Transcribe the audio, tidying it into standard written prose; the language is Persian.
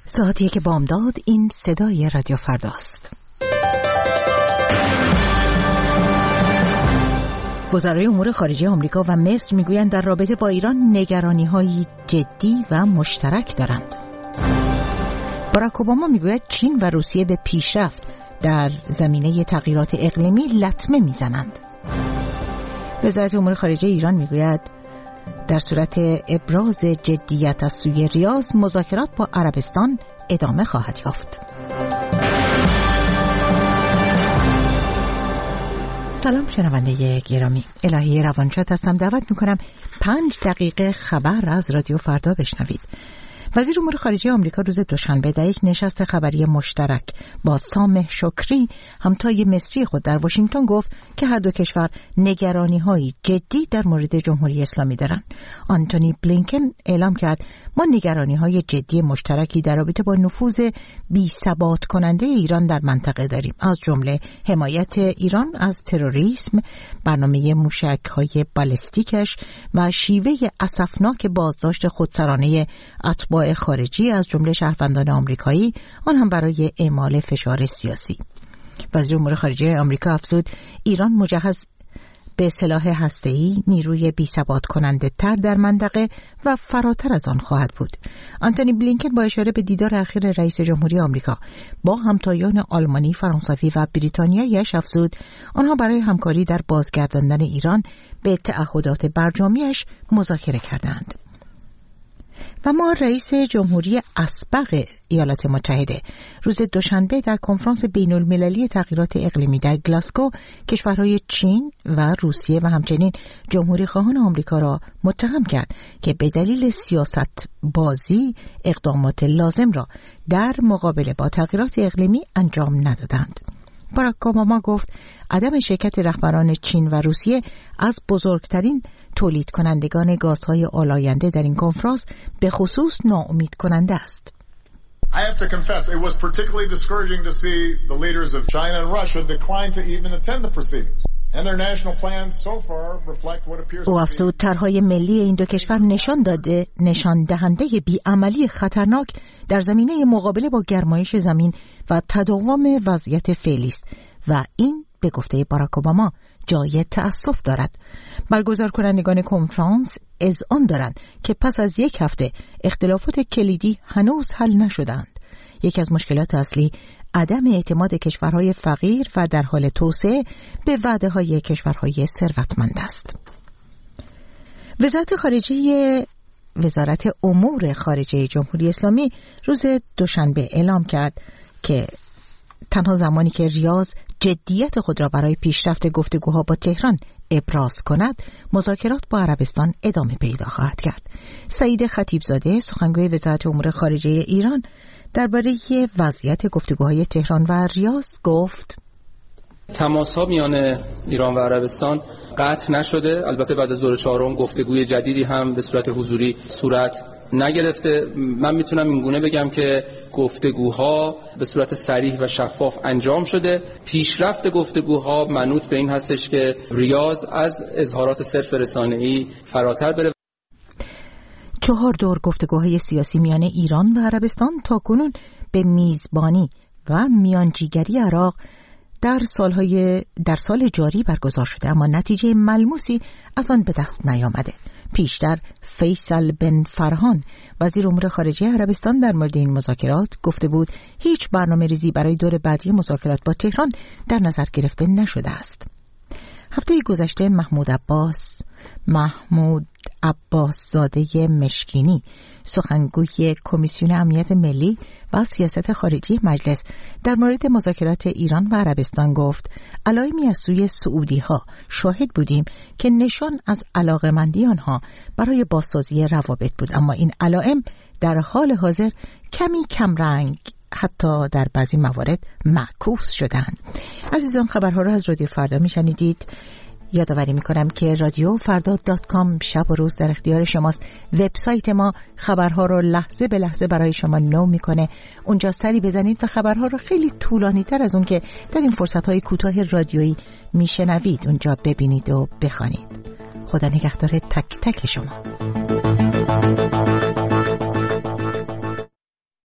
ساعتی که بامداد، این صدای رادیو فرداست. وزرای امور خارجه آمریکا و مصر میگویند در رابطه با ایران نگرانی‌های جدی و مشترک دارند. باراک اوباما میگوید چین و روسیه به پیشرفت در زمینه تغییرات اقلیمی لطمه میزنند. وزارت امور خارجه ایران میگوید در صورت ابراز جدیت از سوی ریاض مذاکرات با عربستان ادامه خواهد یافت. سلام شنونده گرامی، الهی روانشاد هستم. دعوت میکنم 5 دقیقه خبر از رادیو فردا بشنوید. وزیر امور خارجه آمریکا روز دوشنبه در یک نشست خبری مشترک با سامح شکری همتای مصری خود در واشنگتن گفت که هر دو کشور نگرانی‌های جدی در مورد جمهوری اسلامی دارند. آنتونی بلینکن اعلام کرد ما نگرانی‌های جدی مشترکی در رابطه با نفوذ بی‌ثبات کننده ایران در منطقه داریم، از جمله حمایت ایران از تروریسم، برنامه موشک‌های بالستیکش و شیوه اسفناک بازداشت خودسرانه اتباع خارجی از جمله شهروندان آمریکایی، آن هم برای اعمال فشار سیاسی. وزیر امور خارجه آمریکا افزود ایران مجهز به سلاح هسته‌ای، نیروی بی‌ثبات کننده تر در منطقه و فراتر از آن خواهد بود. آنتونی بلینکن با اشاره به دیدار اخیر رئیس جمهوری آمریکا با همتایان آلمانی، فرانسوی و بریتانیایش افزود آنها برای همکاری در بازگرداندن ایران به تعهدات برجامیش مذاکره کردند. و ما رئیس جمهوری اسبق ایالات متحده روز دوشنبه در کنفرانس بین المللی تغییرات اقلیمی در گلاسگو کشورهای چین و روسیه و همچنین جمهوری خواهان آمریکا را متهم کرد که به دلیل سیاست بازی اقدامات لازم را در مقابله با تغییرات اقلیمی انجام ندادند. باراک اوباما گفت عدم شرکت رهبران چین و روسیه از بزرگترین تولید کنندگان گازهای آلاینده در این کنفرانس به خصوص ناامید کننده است. I have to confess it was particularly discouraging to see the leaders of China and Russia decline to even attend the proceedings. And their national plans so far reflect what appears to be. افزود طرحهای ملی این دو کشور نشان دهنده بی‌عملی خطرناک در زمینه مقابله با گرمایش زمین و تداوم وضعیت فعلی است و این به گفته باراک اوباما جای تأسف دارد. برگزار کنندگان کنفرانس اذعان دارند که پس از یک هفته اختلافات کلیدی هنوز حل نشدند. یکی از مشکلات اصلی عدم اعتماد کشورهای فقیر و در حال توسعه به وعده‌های کشورهای ثروتمند است. وزارت امور خارجه جمهوری اسلامی روز دوشنبه اعلام کرد که تنها زمانی که ریاض جدیت خود را برای پیشرفت گفتگوها با تهران ابراز کند، مذاکرات با عربستان ادامه پیدا خواهد کرد. سعید خطیبزاده، سخنگوی وزارت امور خارجه ایران، درباره وضعیت گفتگوهای تهران و ریاض گفت: تماس‌ها میان ایران و عربستان قطع نشده. البته بعد از دور 4 گفتگوی جدیدی هم به صورت حضوری صورت نگرفته. من میتونم اینگونه بگم که گفتگوها به صورت صریح و شفاف انجام شده. پیشرفت گفتگوها منوط به این هستش که ریاض از اظهارات صرف رسانه‌ای فراتر بره. 4 دور گفتگوهای سیاسی میان ایران و عربستان تاکنون به میزبانی و میانجیگری عراق در سال جاری برگزار شده، اما نتیجه ملموسی از آن به دست نیامده. پیشتر فیصل بن فرحان وزیر امور خارجه عربستان در مورد این مذاکرات گفته بود هیچ برنامه ریزی برای دور بعدی مذاکرات با تهران در نظر گرفته نشده است. هفته گذشته محمود عباس زاده مشکینی، سخنگوی کمیسیون امنیت ملی و سیاست خارجی مجلس، در مورد مذاکرات ایران و عربستان گفت علائمی از سوی سعودی‌ها شاهد بودیم که نشان از علاقه‌مندی آنها برای بازسازی روابط بود، اما این علائم در حال حاضر کمی کمرنگ، حتی در بعضی موارد معکوس شدند. عزیزان، خبرها را از رادیو فردا میشنیدید. یادآوری میکنم که رادیو فردا.com شب و روز در اختیار شماست. وبسایت ما خبرها رو لحظه به لحظه برای شما نو میکنه. اونجا سری بزنید و خبرها رو خیلی طولانی تر از اون که در این فرصتهای کوتاه رادیویی میشنوید اونجا ببینید و بخوانید. خدا نگهدار تک تک شما.